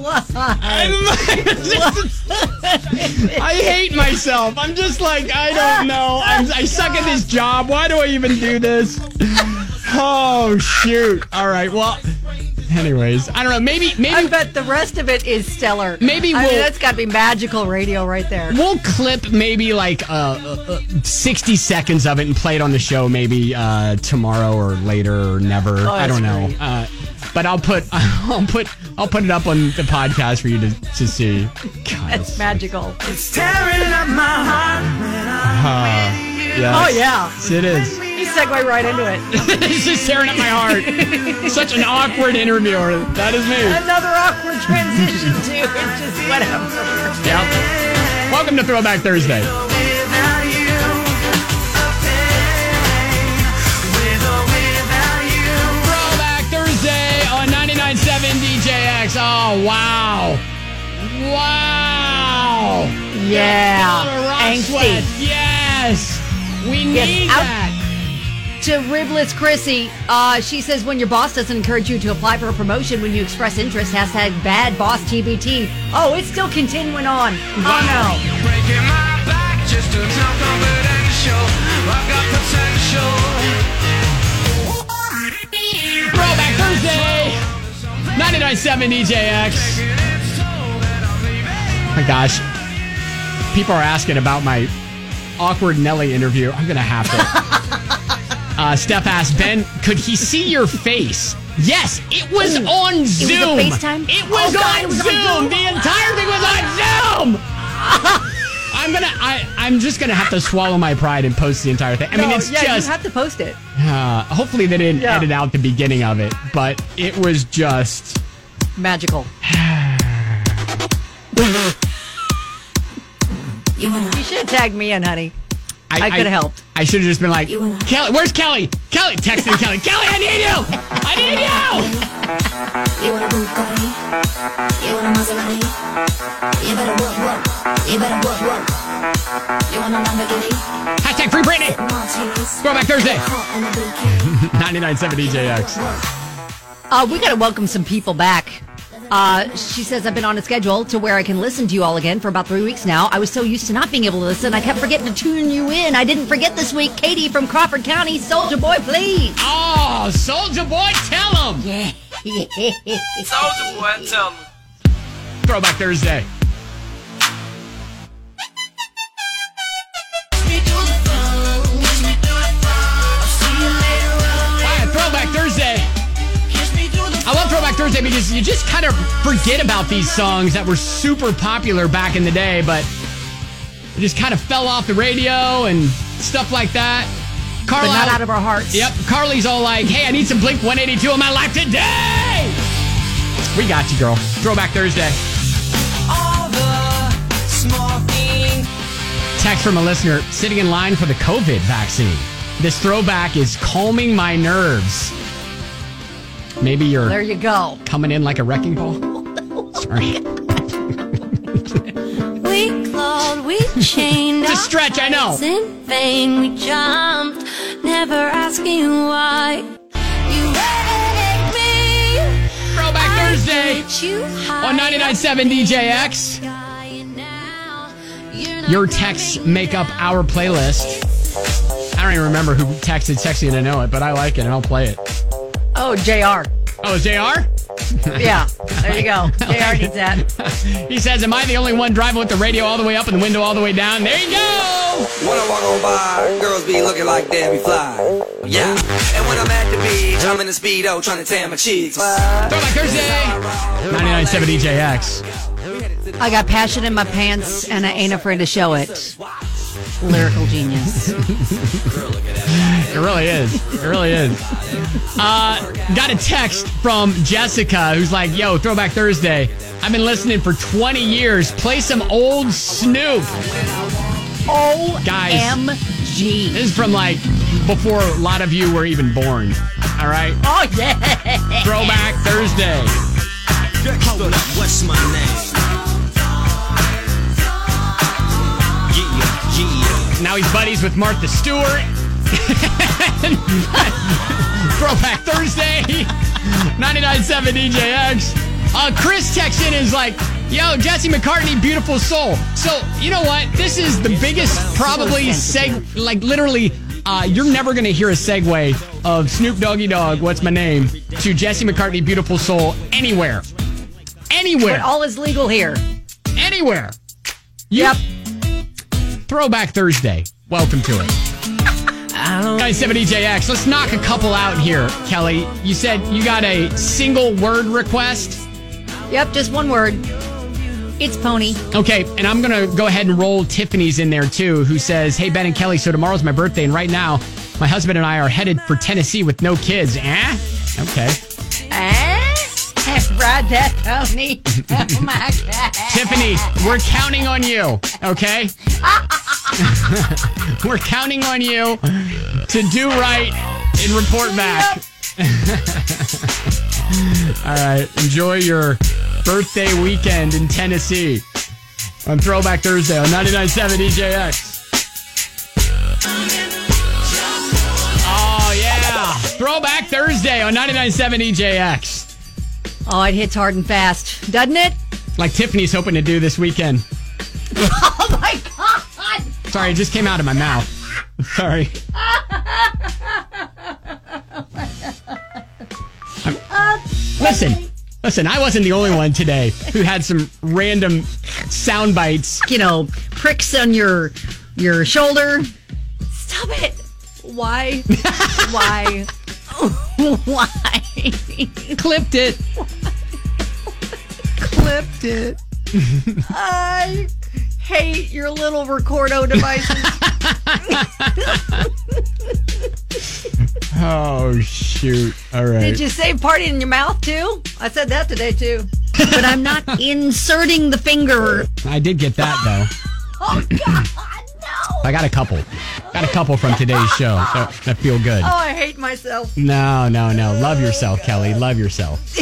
I hate myself. I'm just like, I don't know. I'm, I suck at this job. Why do I even do this? Oh, shoot. All right. Well, anyways, I don't know. Maybe, maybe. I bet the rest of it is stellar. Maybe I we'll. mean, that's got to be magical radio right there. We'll clip maybe like uh, uh, uh, sixty seconds of it and play it on the show maybe uh, tomorrow or later or never. Oh, I don't know. great. Uh, but I'll put I'll put I'll put it up on the podcast for you to, to see. God, That's magical. It's tearing up my heart when I'm uh, with you. yes. Oh, yeah. Yes, it is. You segue right into it. It's just tearing up my heart. Such an awkward interviewer. That is me. Another awkward transition, too. It's just whatever. Yep. Welcome to Throwback Thursday. Without you, a pain. With or without you. Throwback Thursday on ninety-nine point seven D J X. Oh, wow. Wow. Yeah. Rock Angsty. sweat. Yes. We need Yes, out- that. To Ribless Chrissy, uh, she says when your boss doesn't encourage you to apply for a promotion when you express interest, hashtag bad boss T B T. Oh, it's still continuing on. Oh, no. Breaking my back just to sound confidential. I've got potential. Throwback Thursday. ninety-nine point seven D J X. My gosh. People are asking about my awkward Nelly interview. I'm going to have to. Uh, Steph asked, Ben, could he see your face? Yes, it was Ooh. on It was a Zoom. FaceTime? It was, Oh, God, on, it was on Zoom. Zoom. The entire thing was on Zoom. I'm gonna. I, I'm just gonna have to swallow my pride and post the entire thing. I mean, No, it's yeah, just. you have to post it. Uh, hopefully, they didn't Yeah. edit out the beginning of it, but it was just magical. You should have tagged me in, honey. I, could have helped. I should have just been like, Kelly, where's Kelly? Kelly, texting Kelly. Kelly, I need you. I need you. You want a Bugatti? You want a Maserati? You better work, work. You better work, work. You want a Lamborghini? Hashtag free Britney. Martinis. Throwback Thursday. Hot in a bikini. ninety-nine point seven D J X. Uh, we got to welcome some people back. Uh, she says, I've been on a schedule to where I can listen to you all again for about three weeks now. I was so used to not being able to listen, I kept forgetting to tune you in. I didn't forget this week. Katie from Crawford County. Soldier Boy, please. Oh, Soldier Boy, tell him. Yeah. Soldier boy, tell me. Throwback Thursday. All right, Throwback Thursday. I love Throwback Thursday because you just kind of forget about these songs that were super popular back in the day, but they just kind of fell off the radio and stuff like that. But not out of our hearts. Yep. Carly's all like, hey, I need some Blink one eighty-two in my life today. We got you, girl. Throwback Thursday. All the small things. Text from a listener sitting in line for the COVID vaccine. This throwback is calming my nerves. Maybe you're There you go. coming in like a wrecking ball. Sorry. We clawed, we chained. It's a stretch, I know. In vain, we jumped, never asking why. You make me. Throwback Thursday You on ninety-nine point seven D J X. Your texts make up our playlist. I don't even remember who texted Sexy to Know It, but I like it and I'll play it. Oh, J R. Oh, J R? Yeah, there you go. J R needs that. He says, am I the only one driving with the radio all the way up and the window all the way down? There you go! When I walk on by, girls be looking like Debbie Fly. Yeah. And when I'm at the beach, I'm in the Speedo trying to tan my cheeks. Throwback Thursday! ninety-nine point seven D J X. I got passion in my pants and I ain't afraid to show it. Lyrical genius. It really is. It really is. Uh, got a text from Jessica who's like, yo, Throwback Thursday. I've been listening for twenty years. Play some old Snoop. O Guys. M G. This is from like before a lot of you were even born. All right? Oh, yeah. Throwback Thursday. Hold up, what's my name? Yeah, yeah. Now he's buddies with Martha Stewart. Throwback Thursday. ninety-nine point seven D J X. Uh, Chris texts in and is like, yo, Jesse McCartney, Beautiful Soul. So, you know what? This is the biggest, probably, seg- like, literally uh, you're never going to hear a segue of Snoop Doggy Dogg, What's My Name, to Jesse McCartney, Beautiful Soul, anywhere. Anywhere. But all is legal here. Anywhere. You, yep. Throwback Thursday. Welcome to it. ninety-seven E J X. Let's knock a couple out here, Kelly. You said you got a single word request? Yep, just one word. It's pony. Okay, and I'm going to go ahead and roll Tiffany's in there, too, who says, hey, Ben and Kelly, so tomorrow's my birthday, and right now, my husband and I are headed for Tennessee with no kids. Eh? Okay. Eh? Ride that pony. Oh, my God. Tiffany, we're counting on you, okay? We're counting on you to do right and report back. All right, enjoy your birthday weekend in Tennessee on Throwback Thursday on ninety-nine point seven E J X. Oh, yeah. Throwback Thursday on ninety-nine point seven E J X. Oh, it hits hard and fast, doesn't it? Like Tiffany's hoping to do this weekend. Oh, my God. Sorry, it just came out of my mouth. Sorry. Listen, listen, I wasn't the only one today who had some random sound bites. You know, pricks on your your shoulder. Stop it. Why? Why? Why? Clipped it. Clipped it. I hate your little recordo devices. Oh, shoot. All right. Did you say party in your mouth, too? I said that today, too. But I'm not inserting the finger. I did get that, though. Oh, God, no. I got a couple. Got a couple from today's show that, that feel good. Oh, I hate myself. No, no, no. Love yourself, Kelly. Love yourself.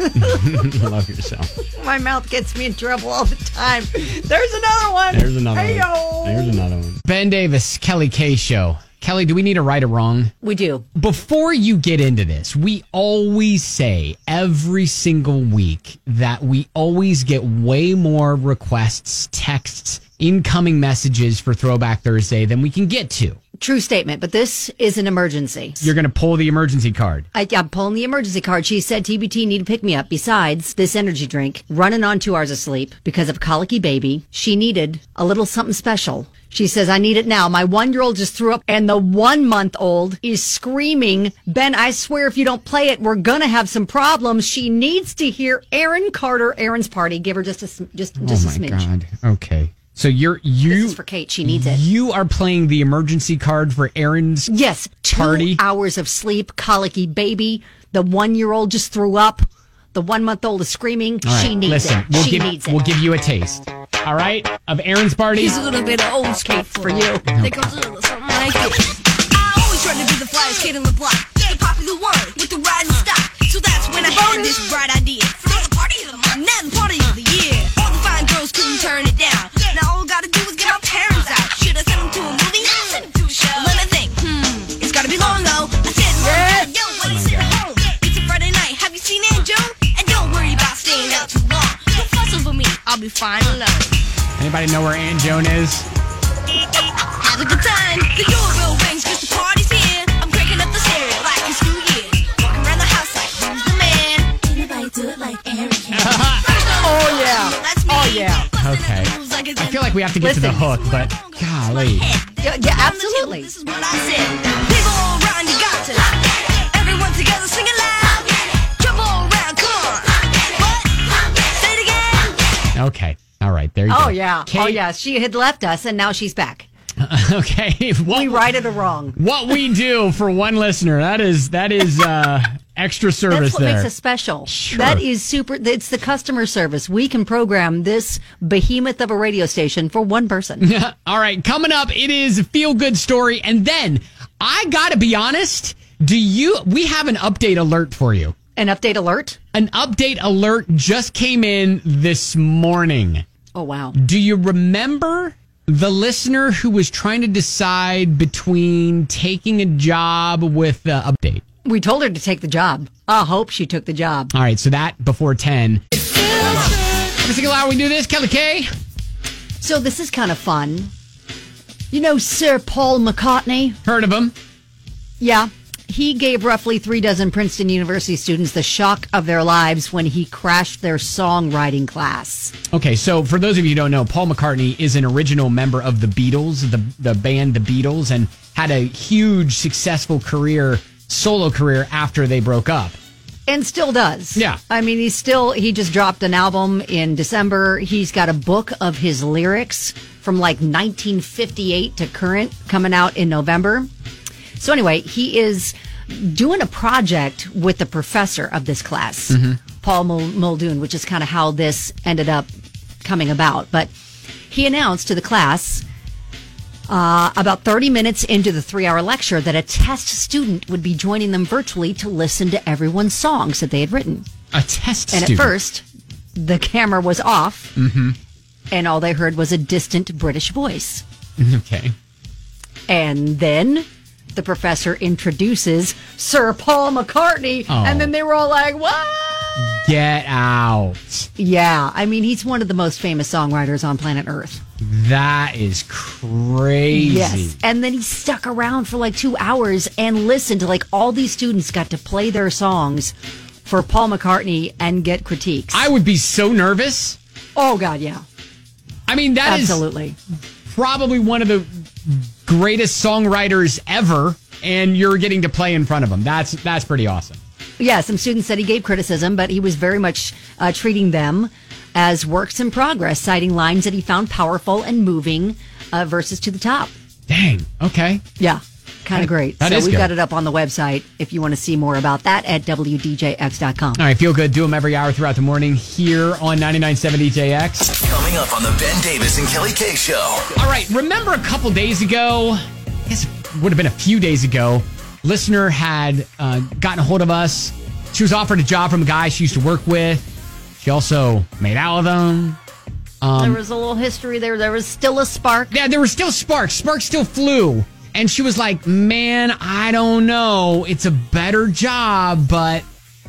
Love yourself. My mouth gets me in trouble all the time. There's another one. There's another Hey-o. one. There's another one. Ben Davis, Kelly K Show. Kelly, do we need a right or wrong? We do. Before you get into this, we always say every single week that we always get way more requests, texts, incoming messages for Throwback Thursday than we can get to. True statement, but this is an emergency. You're going to pull the emergency card. I, I'm pulling the emergency card. She said T B T need to pick me up. Besides this energy drink, running on two hours of sleep because of a colicky baby, she needed a little something special. She says, I need it now. My one-year-old just threw up, and the one-month-old is screaming, Ben, I swear if you don't play it, we're going to have some problems. She needs to hear Aaron Carter, Aaron's Party. Give her just a, just, just oh a smidge. my God. Okay. So you're you. This is for Kate. She needs it. You are playing the emergency card for Aaron's yes. Two party. Hours of sleep, colicky baby. The one-year-old just threw up. The one-month-old is screaming. All right, she needs listen, it. We'll she give, needs it. We'll give you a taste. All right, of Aaron's party. He's a little bit of old school for you. They goes a little something like this. I always try to be the flyest kid on the block, the popular one with the riding stock. So that's when I had this bright idea. Throw the party of the month, now the party of the year. All the fine girls couldn't turn it down. Now all I gotta do is get my parents out. Should I send them to a movie? Send them to a show. Let me think. Hmm, it's gotta be long though. I said, Mom, yo, what is it home? It's a Friday night. Have you seen Aunt Joan? And don't worry about staying out too long. Don't fuss over me. I'll be fine alone. Anybody know where Aunt Joan is? Have a good time. The doorbell rings cause the party's here. I'm cranking up the stereo like it's New Year. Walking around the house like who's the man? Anybody do it like Aaron can? Oh, yeah. That's me. Oh, yeah. Okay. I feel like we have to get Listen. to the hook, but golly. Yeah, yeah, absolutely. This is what I said. People all around, you got to. Everyone together sing it loud. Jump all around, come on. What? Say it again. Okay. All right. There you go. Oh, yeah. Kate, Oh, yeah. She had left us, and now she's back. Okay. What, We righted her wrong. what we do for one listener, that is that is uh, extra service That's what there. makes us special. Sure. That is super. It's the customer service. We can program this behemoth of a radio station for one person. All right, coming up, it is a feel-good story. And then, I gotta be honest, do you, we have an update alert for you. An update alert? An update alert just came in this morning. Oh, wow. Do you remember the listener who was trying to decide between taking a job with the update? We told her to take the job. I hope she took the job. All right, so that before ten. Every single hour we do this, Kelly K. So this is kind of fun. You know Sir Paul McCartney? Heard of him? Yeah. He gave roughly three dozen Princeton University students the shock of their lives when he crashed their songwriting class. Okay, so for those of you who don't know, Paul McCartney is an original member of the Beatles, the, the band The Beatles, and had a huge, successful career, solo career after they broke up. And still does. Yeah. I mean, he's still, he just dropped an album in December. He's got a book of his lyrics from like nineteen fifty-eight to current coming out in November. So anyway, he is doing a project with the professor of this class, Mm-hmm. Paul Muldoon, which is kind of how this ended up coming about. But he announced to the class uh, about thirty minutes into the three-hour lecture that a test student would be joining them virtually to listen to everyone's songs that they had written. A test and student? And at first, the camera was off, Mm-hmm. and all they heard was a distant British voice. Okay. And then the professor introduces Sir Paul McCartney, Oh. and then they were all like, what? Get out. Yeah, I mean, he's one of the most famous songwriters on planet Earth. That is crazy. Yes. And then he stuck around for like two hours and listened to like all these students got to play their songs for Paul McCartney and get critiques. I would be so nervous. Oh, God, yeah. I mean, that Absolutely. is probably one of the greatest songwriters ever, and you're getting to play in front of him. That's that's pretty awesome. Yeah, some students said he gave criticism, but he was very much uh, treating them as works in progress, citing lines that he found powerful and moving uh, verses to the top. Dang. Okay. Yeah, kind of great. that so is we've good. got it up on the website if you want to see more about that at W D J X dot com. All right, feel good. Do them every hour throughout the morning here on ninety-nine point seven D J X. Coming up on the Ben Davis and Kelly K Show. All right, remember a couple days ago, I guess it would have been a few days ago, listener had uh, gotten a hold of us. She was offered a job from a guy she used to work with. She also made out with him. Um, there was a little history there. There was still a spark. Yeah, there were still sparks. Sparks still flew. And she was like, man, I don't know. It's a better job, but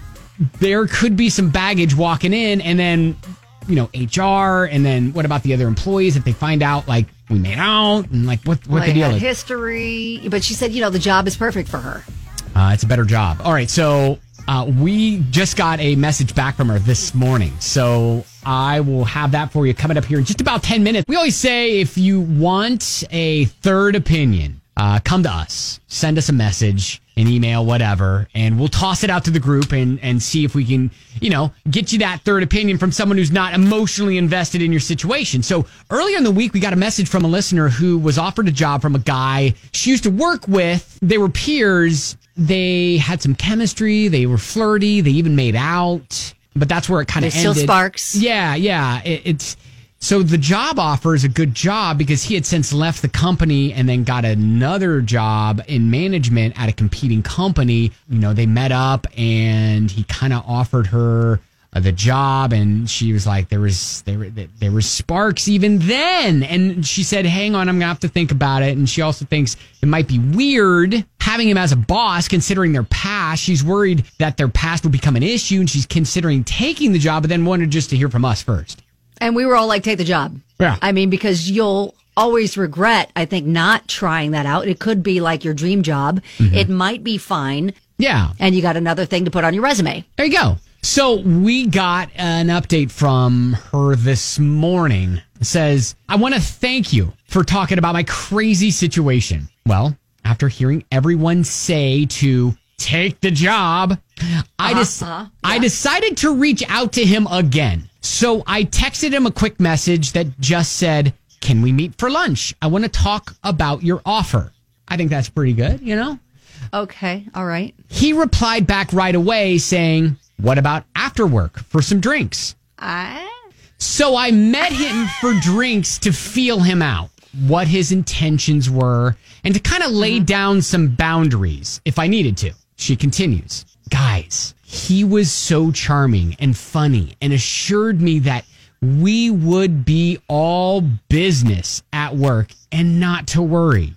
there could be some baggage walking in. And then, you know, H R. And then what about the other employees if they find out, like, we made out? And, like, what, what Like, the deal had is? history. But she said, you know, the job is perfect for her. Uh, it's a better job. All right, so uh, we just got a message back from her this morning. So I will have that for you coming up here in just about ten minutes. We always say if you want a third opinion, uh, come to us. Send us a message, an email, whatever, and we'll toss it out to the group and, and see if we can, you know, get you that third opinion from someone who's not emotionally invested in your situation. So earlier in the week, we got a message from a listener who was offered a job from a guy she used to work with. They were peers. They had some chemistry. They were flirty. They even made out. But that's where it kind of ended. There's still sparks. Yeah, yeah. It, it's so the job offer is a good job because he had since left the company and then got another job in management at a competing company. You know, they met up and he kind of offered her uh, the job, and she was like, there was there were there were sparks even then. And she said, hang on, I'm gonna have to think about it. And she also thinks it might be weird having him as a boss considering their past. She's worried that their past will become an issue, and she's considering taking the job, but then wanted just to hear from us first. And we were all like, take the job. Yeah. I mean, because you'll always regret, I think, not trying that out. It could be like your dream job. Mm-hmm. It might be fine. Yeah. And you got another thing to put on your resume. There you go. So we got an update from her this morning. It says, I want to thank you for talking about my crazy situation. Well, after hearing everyone say to take the job, I, des- Uh-huh. I decided to reach out to him again. So I texted him a quick message that just said, can we meet for lunch? I want to talk about your offer. I think that's pretty good, you know? Okay. All right. He replied back right away saying, what about after work for some drinks? I... So I met him for drinks to feel him out, what his intentions were, and to kind of lay Mm-hmm. down some boundaries if I needed to. She continues, guys, he was so charming and funny and assured me that we would be all business at work and not to worry.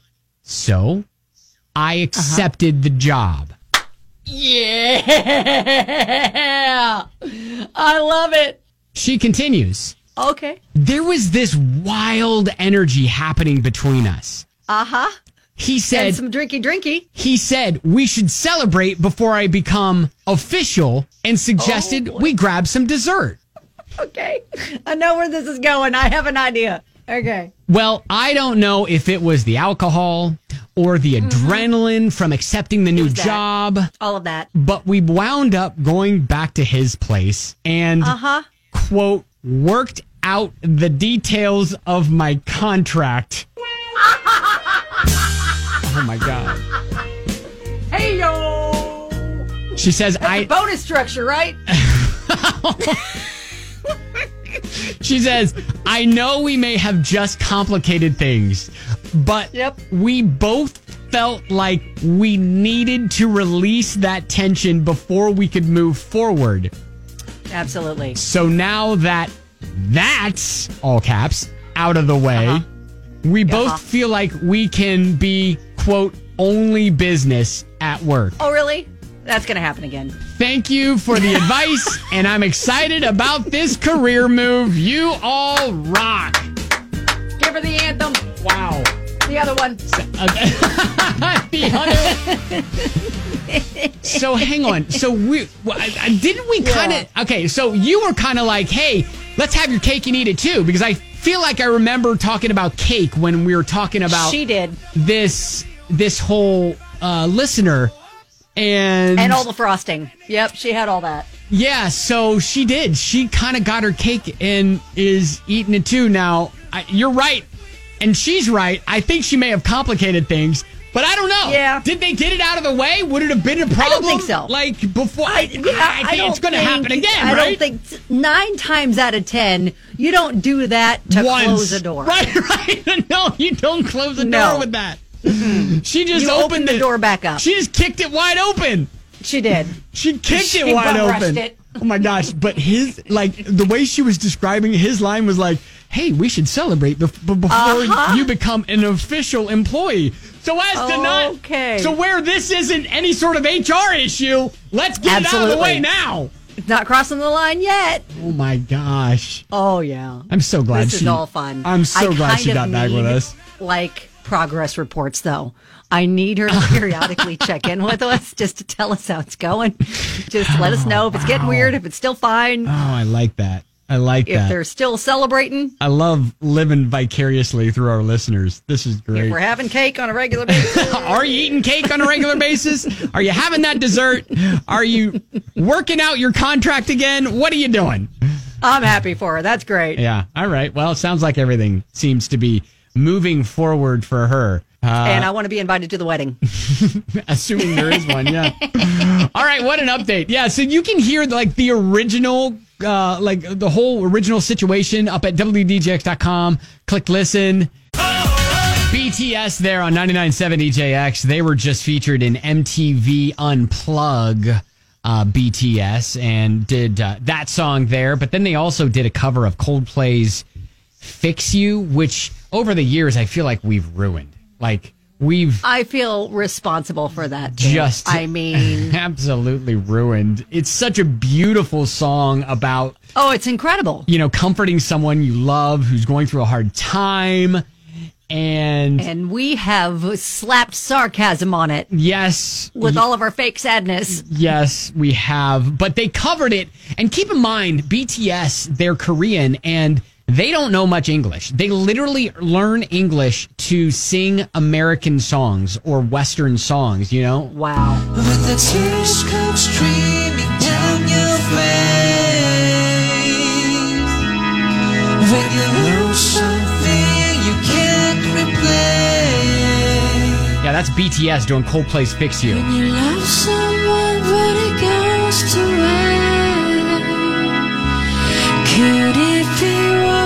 So I accepted uh-huh. the job. Yeah. I love it. She continues. Okay. There was this wild energy happening between us. Uh-huh. He said, and some drinky drinky. He said, we should celebrate before I become official and suggested Oh, we grab some dessert. Okay. I know where this is going. I have an idea. Okay. Well, I don't know if it was the alcohol or the mm-hmm. adrenaline from accepting the new job. All of that. But we wound up going back to his place and, uh-huh. quote, worked out the details of my contract. Oh, my God. Hey, yo. She says, That's I. a bonus structure, right? She says, I know we may have just complicated things, but yep. we both felt like we needed to release that tension before we could move forward. Absolutely. So now that that's, all caps, out of the way, uh-huh. we both uh-huh. feel like we can be, quote, only business at work. Oh, really? That's going to happen again. Thank you for the advice, and I'm excited about this career move. You all rock. Give her the anthem. Wow. The other one. the other. So hang on. So we didn't we kind of yeah. okay. So you were kind of like, hey, let's have your cake and eat it too, because I feel like I remember talking about cake when we were talking about she did this this whole uh, listener. And and all the frosting. Yep, she had all that. Yeah, so she did. She kind of got her cake and is eating it too. Now, I, you're right, and she's right. I think she may have complicated things, but I don't know. Yeah. Did they get it out of the way? Would it have been a problem? I don't think so. Like before? I, yeah, I, I think I it's going to happen again, I right? don't think nine times out of ten, you don't do that to Once. close a door. Right, right. No, you don't close a no. door with that. She just you opened, opened the it. door back up. She just kicked it wide open. She did. She kicked she it wide open. It. Oh my gosh! But his like the way she was describing his line was like, "Hey, we should celebrate bef- before uh-huh. you become an official employee." So as to not, okay. so where this isn't any sort of H R issue, let's get Absolutely. it out of the way now. It's not crossing the line yet. Oh my gosh! Oh yeah. I'm so glad this she. is all fun. I'm so I glad she got back with us. Like progress reports, though. I need her to periodically check in with us just to tell us how it's going. Just let us know if it's getting weird, if it's still fine. Oh, I like that. I like if that. If they're still celebrating. I love living vicariously through our listeners. This is great. If we're having cake on a regular basis. Are you eating cake on a regular basis? Are you having that dessert? Are you working out your contract again? What are you doing? I'm happy for her. That's great. Yeah. All right. Well, it sounds like everything seems to be moving forward for her. Uh, and I want to be invited to the wedding. Assuming there is one, yeah. All right, what an update. Yeah, so you can hear like the original, uh, like the whole original situation up at W D J X dot com. Click listen. B T S there on ninety-nine point seven D J X. They were just featured in M T V Unplug uh, B T S and did uh, that song there. But then they also did a cover of Coldplay's Fix You, which over the years I feel like we've ruined. Like, we've... I feel responsible for that, too. Just... I mean... absolutely ruined. It's such a beautiful song about... Oh, it's incredible. You know, comforting someone you love who's going through a hard time, and... And we have slapped sarcasm on it. Yes. With y- all of our fake sadness. Yes, we have. But they covered it. And keep in mind, B T S, they're Korean, and... they don't know much English. They literally learn English to sing American songs or Western songs, you know? Wow. With the tears come streaming down your face, when you lose something you can't replace. Yeah, that's B T S doing Coldplay's Fix You. When you love someone but it goes to waste, could it be wrong?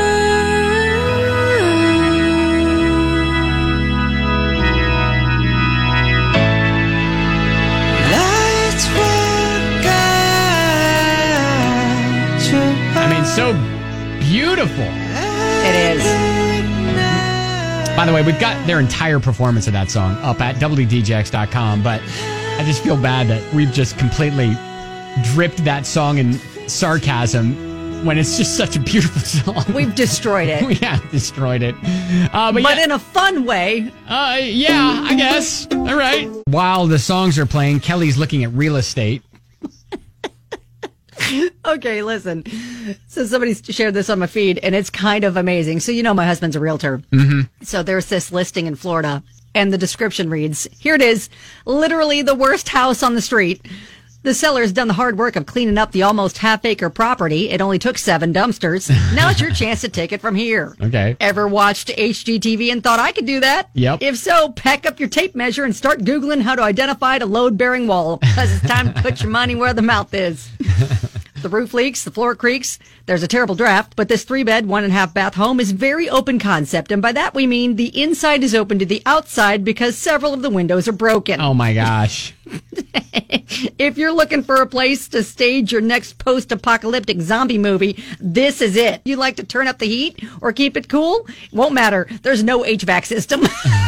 So beautiful. It is. By the way, we've got their entire performance of that song up at W D J X dot com, but I just feel bad that we've just completely dripped that song in sarcasm when it's just such a beautiful song. We've destroyed it. We have destroyed it. Uh, but but yeah, in a fun way. uh, yeah, I guess. All right. While the songs are playing, Kelly's looking at real estate. Okay, listen. So somebody shared this on my feed, and it's kind of amazing. So you know my husband's a realtor. Mm-hmm. So there's this listing in Florida, and the description reads, here it is, literally the worst house on the street. The seller's done the hard work of cleaning up the almost half-acre property. It only took seven dumpsters. Now it's your chance to take it from here. Okay. Ever watched H G T V and thought I could do that? Yep. If so, pack up your tape measure and start Googling how to identify a load-bearing wall, because it's time to put your money where the mouth is. The roof leaks, the floor creaks, there's a terrible draft, but this three-bed, one-and-a-half bath home is very open concept, and by that we mean the inside is open to the outside because several of the windows are broken. Oh, my gosh. If you're looking for a place to stage your next post-apocalyptic zombie movie, this is it. You like to turn up the heat or keep it cool? Won't matter. There's no H V A C system.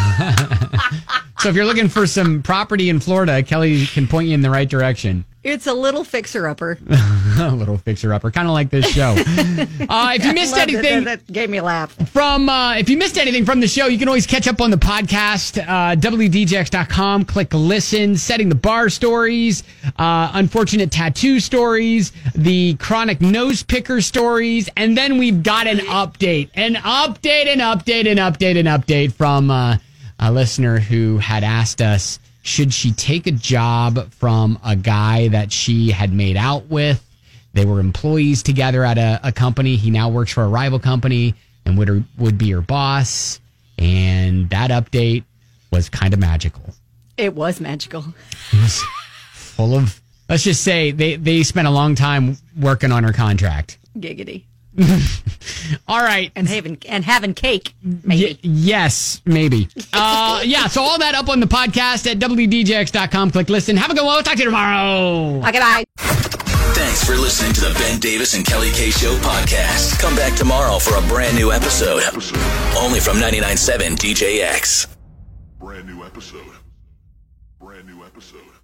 So if you're looking for some property in Florida, Kelly can point you in the right direction. It's a little fixer-upper. A little fixer-upper, kind of like this show. Uh, if you missed Loved it. anything... That, that gave me a laugh. From uh, if you missed anything from the show, you can always catch up on the podcast, uh, W D J X dot com. Click listen, setting the bar stories, uh, unfortunate tattoo stories, the chronic nose picker stories, and then we've got an update, an update, an update, an update, an update from uh, a listener who had asked us, should she take a job from a guy that she had made out with? They were employees together at a, a company. He now works for a rival company and would would be her boss. And that update was kind of magical. It was magical. It was full of, let's just say, they, they spent a long time working on her contract. Giggity. All right. And having, and having cake, maybe. Y- yes, maybe. Uh, yeah, so all that up on the podcast at W D J X dot com. Click listen. Have a good one. We'll talk to you tomorrow. Okay, bye. Thanks for listening to the Ben Davis and Kelly K Show podcast. Come back tomorrow for a brand new episode. Only from ninety-nine point seven D J X. Brand new episode. Brand new episode.